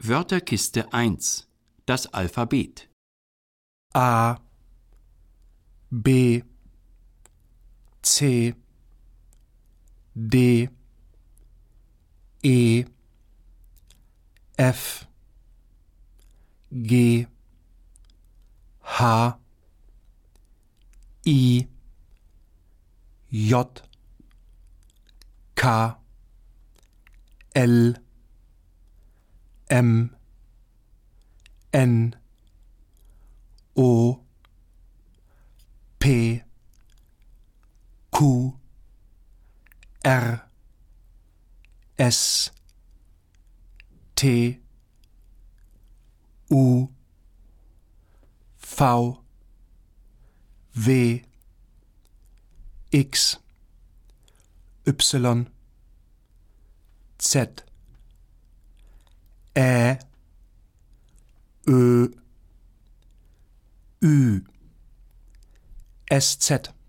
Wörterkiste 1. Das Alphabet. A, B, C, D, E, F, G, H, I, J, K, L, M, N, O, P, Q, R, S, T, U, V, W, X, Y, Z, Ä, Ö, Ü, SZ.